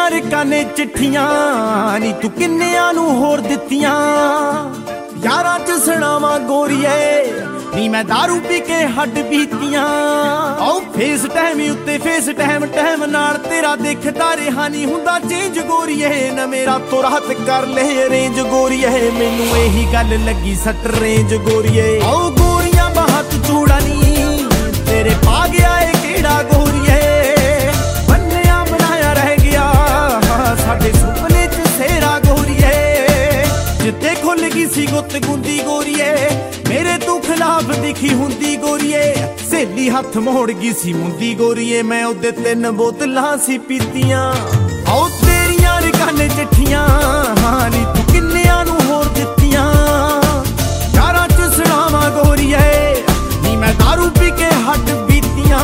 ਤੇਰੀਆਂ ਰਕਾਨੇ ਚਿੱਠੀਆਂ ਨੀ ਤੂੰ ਕਿੰਨਿਆਂ ਨੂੰ ਹੋਰ ਦਿੱਤੀਆਂ। ਯਾਰਾਂ ਚ ਸੁਣਾਵਾਂ ਗੋਰੀਏ ਨੀ ਮੈਂ ਦਾਰੂ ਪੀ ਕੇ ਹੱਡ ਬੀਤੀਆਂ। ਆਓ ਫੇਸ ਟਾਈਮ ਉੱਤੇ ਫੇਸ ਟਾਈਮ ਨਾਲ ਤੇਰਾ ਦੇਖਦਾ ਰਿਹਾ ਨੀ ਹੁੰਦਾ ਚੇਂਜ ਗੋਰੀਏ। ਨਾ ਮੇਰਾ ਤੋਂ ਰਾਤ ਕਰ ਲੈ ਅਰੇਂਜ ਗੋਰੀਏ, ਮੈਨੂੰ ਇਹੀ ਗੱਲ ਲੱਗੀ ਸੱਟ ਰੇਂਜ ਗੋਰੀਏ। ਆਓ ਗੋਰੀਆਂ ਬਹੁਤ ਚੂੜਾ ਨੀ ਤੇਰੇ ਪਾ ਗਿਆ ਏ ਕਿਹੜਾ ਗੋਰੀਏ। ਬੰਨਿਆ ਬਣਾਇਆ ਰਹਿ ਗਿਆ ਸਾਡੇ ਸੁਪਨੇ ਚ ਸੇਰਾ ਗੋਰੀਏ। ਜਿੱਤੇ ਖੁੱਲ ਗਈ ਸੀ ਗੁੱਤ ਗੁੰਦੀ ਗੋਰੀਏ, ਮੇਰੇ ਤੂੰ ਖਿਲਾਫ ਦਿਖੀ ਹੁੰਦੀ ਗੋਰੀਏ। ਸਹੇਲੀ ਹੱਥ ਮੋੜ ਗਈ ਸੀ ਮੁੰਦੀ ਗੋਰੀਏ, ਮੈਂ ਉਹਦੇ 3 ਬੋਤਲਾਂ ਸੀ ਪੀਤੀਆਂ। ਆਓ ਤੇਰੀਆਂ ਰਕਾਨੇ ਚਿੱਠੀਆਂ ਨੀ ਤੂੰ ਕਿੰਨਿਆਂ ਨੂੰ ਹੋਰ ਦਿੱਤੀਆਂ। ਯਾਰਾਂ ਚ ਸੁਣਾਵਾਂ ਗੋਰੀਏ ਨੀ ਮੈਂ ਦਾਰੂ ਪੀ ਕੇ ਹੱਡ ਬੀਤੀਆਂ।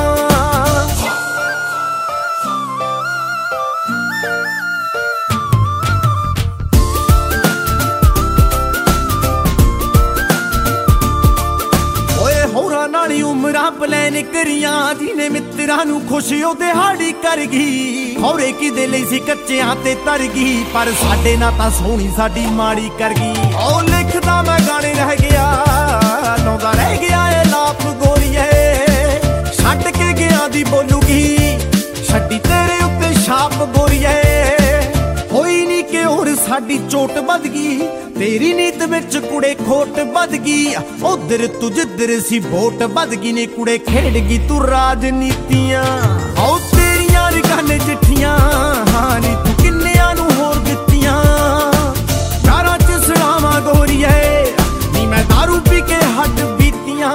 ਨਾਲੀ ਉਮਰਾਂ ਪਲੈਨ ਕਰੀਆਂ, ਜਿਹਨੇ ਮਿੱਤਰਾਂ ਨੂੰ ਖੁਸ਼ ਉਹ ਦਿਹਾੜੀ ਕਰ ਗਈ। ਖੌਰੇ ਕਿਦੇ ਲਈ ਸੀ ਕੱਚਿਆਂ ਤੇ ਤਰ ਗਈ, ਪਰ ਸਾਡੇ ਨਾਲ ਤਾਂ ਸੋਹਣੀ ਸਾਡੀ ਮਾੜੀ ਕਰ ਗਈ। ਉਹ ਲਿਖਦਾ ਮੈਂ ਗਾਣੇ ਰਹਿ ਗਿਆ ਲਾਉਂਦਾ ਰਹਿ ਗਿਆ ਏ ਲਾਪ ਗੋਰੀਏ। ਛੱਡ ਕੇ ਗਿਆ ਦੀ ਬੋਲੂਗੀ ਛੱਡੀ ਤੇਰੇ ਉੱਤੇ ਛਾਪ ਗੋਰੀਏ। ਹੋਈ ਨੀ ਕਿ ਹੋਰ ਸਾਡੀ ਚੋਟ ਵੱਧ ਗਈ, ਤੇਰੀ ਨੀਤ ਵਿੱਚ ਕੁੜੇ ਖੋਟ ਵੱਧ ਗਈ। ਉਧਰ ਤੂੰ ਜਿੱਧਰ ਸੀ ਵੋਟ ਵੱਧ ਗਈ ਨੇ ਕੁੜੇ ਖੇਡ ਗਈ ਤੂੰ ਰਾਜਨੀਤੀਆਂ। ਆਓ ਤੇਰੀਆਂ ਰਕਾਨੇ ਚਿੱਠੀਆਂ ਨੀ ਤੂੰ ਕਿੰਨਿਆਂ ਨੂੰ ਹੋਰ ਦਿੱਤੀਆਂ। ਯਾਰਾਂ ਚ ਸੁਣਾਵਾਂ ਗੋਰੀਏ ਨੀ ਮੈਂ ਦਾਰੂ ਪੀ ਕੇ ਹੱਡ ਬੀਤੀਆਂ।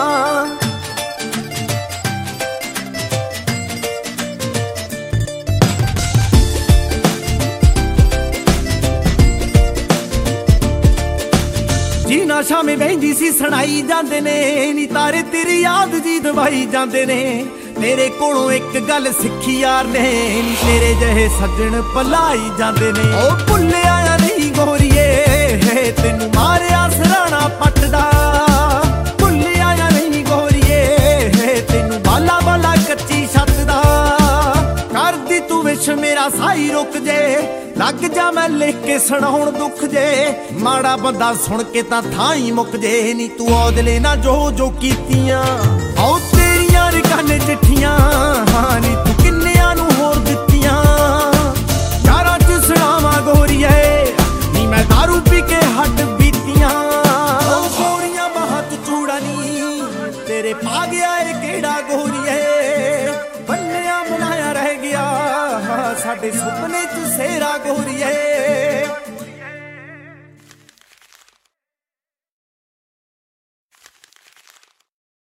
ਜੀਨਾ ਸ਼ਾਮੇ ਬਹਿੰਦੀ ਸੀ ਸੁਣਾਈ ਜਾਂਦੇ ਨੇ ਨੀ ਤਾਰੇ ਤੇਰੀ ਯਾਦ ਜੀ ਦਵਾਈ ਜਾਂਦੇ ਨੇ। ਤੇਰੇ ਕੋਲੋਂ ਇੱਕ ਗੱਲ ਸਿੱਖੀ ਯਾਰ ਨੇ ਨੀ ਤੇਰੇ ਜਿਹੇ ਸੱਜਣ ਭਲਾਈ ਜਾਂਦੇ ਨੇ। ਉਹ ਭੁੱਲਿਆ ਨਹੀਂ ਗੋਰੀਏ ਤੈਨੂੰ ਮਾਰਿਆ ਸਰਾਣਾ ਪੱਟਦਾ। ਭੁੱਲਿਆ ਨਹੀਂ ਗੋਰੀਏ ਤੈਨੂੰ ਬਾਲਾ ਬਾਲਾ ਕੱਚੀ ਛੱਤ ਦਾ। ਕਰਦੀ ਤੂੰ ਵਿਸ਼ ਮੇਰਾ ਸਾਈ ਰੁਕ ਜੇ, ਲੱਗ ਜਾ ਮੈਂ ਲਿਖ ਕੇ ਸੁਣਾਉਣ ਦੁੱਖ ਜੇ। ਮਾੜਾ ਬੰਦਾ ਸੁਣ ਕੇ ਤਾਂ ਥਾਂ ਹੀ ਮੁੱਕ ਜੇ, ਨੀ ਤੂੰ ਔਦਲੇ ਨਾ ਜੋ ਕੀਤੀਆਂ। ਆਓ ਤੇਰੀਆਂ ਰਕਾਨੇ ਚਿੱਠੀਆਂ ਨੀ ਤੂੰ ਕਿੰਨਿਆਂ ਨੂੰ ਹੋਰ ਦਿੱਤੀਆਂ। ਯਾਰਾਂ ਚ ਸੁਣਾਵਾਂ ਗੋਰੀਏ ਨੀ ਮੈਂ ਦਾਰੂ ਪੀ ਕੇ ਹੱਡ ਬੀਤੀਆਂ। ਉਹ ਗੋਰੀਆਂ ਬਹੁਤ ਚੂੜਾ ਨੀ ਤੇਰੇ ਪਾ ਗਿਆ ਏ ਕਿਹੜਾ ਗੋਰੀਏ। ਬੰਨਿਆ ਬਣਾਇਆ ਰਹਿ ਗਿਆ ਸਾਡੇ ਸੁਪਨੇ ਚ ਸੇਰਾ ਗੋਰੀਏ।